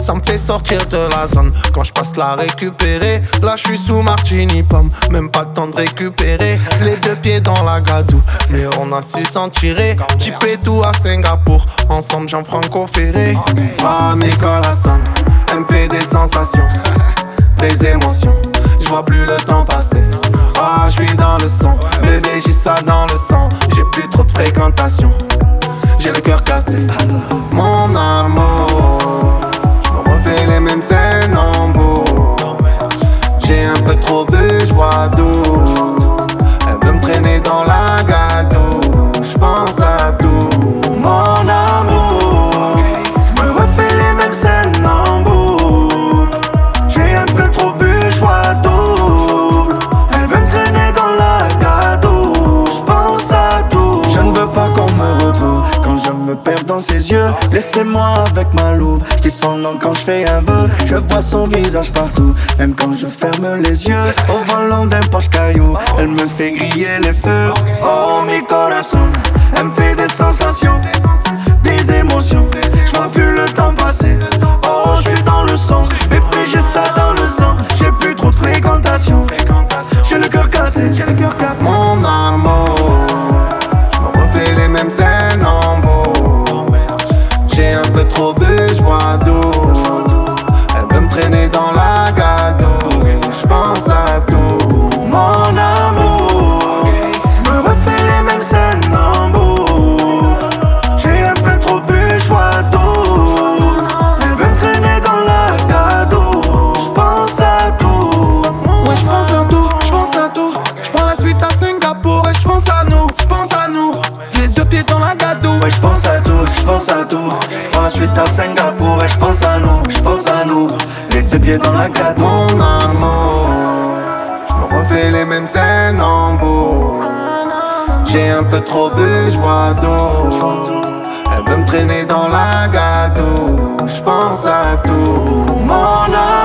ça me fait sortir de la zone. Quand je passe la récupérer, là je suis sous martini pomme. Même pas le temps de récupérer, les deux pieds dans la gadoue. Mais on a su s'en tirer, petit pétou à Singapour. Ensemble Jean-Franco Ferré. Ah mes collations, elle me fait des sensations, des émotions. Je vois plus le temps passer. Ah je suis dans le son, bébé j'ai ça dans le sang. J'ai plus trop de fréquentation, j'ai le cœur cassé. Mon amour, je me refais les mêmes scènes en beau. J'ai un peu trop bu, je vois d'où. Elle veut me traîner dans la gadoue. Je pense à tout. Mon amour, je me refais les mêmes scènes en beau. J'ai un peu trop bu, je vois d'où. Elle veut me traîner dans la gadoue. Je pense à tout. Je ne veux pas qu'on me retrouve quand je me perds dans ses yeux. Laissez-moi avec ma louve, je dis son nom quand je fais un vœu. Je vois son visage partout, même quand je ferme les yeux. Au volant d'un Porsche Caillou, elle me fait griller les feux. Oh mi corazon, elle me fait des sensations, des émotions. Je vois plus le temps passer. Oh je suis dans le son, bébé j'ai ça dans le sang. J'ai plus trop de fréquentation, j'ai le cœur cassé. Mon amour, je me refais les mêmes scènes en beau. J'ai un peu trop bu, je vois d'où. Elle veut me traîner dans la gadoue. Je pense à tout. Mon amour, Je me refais les mêmes scènes en beau. J'ai un peu trop bu, je vois d'où. Elle veut me traîner dans la gadoue. Je pense à tout. ouais je pense à tout, je pense à tout. Je prends la suite à Singapour et je pense à nous, je pense à nous. Les deux pieds dans la gadoue. Ouais, je pense à tout, je pense à tout. Je prends la suite à Singapour et je pense à nous, je pense à nous. Les deux pieds dans la gadoue. Mon amour, je me refais les mêmes scènes en beau. J'ai un peu trop bu, je vois d'eau. Elle veut me traîner dans la gadoue. Je pense à tout. Mon amour.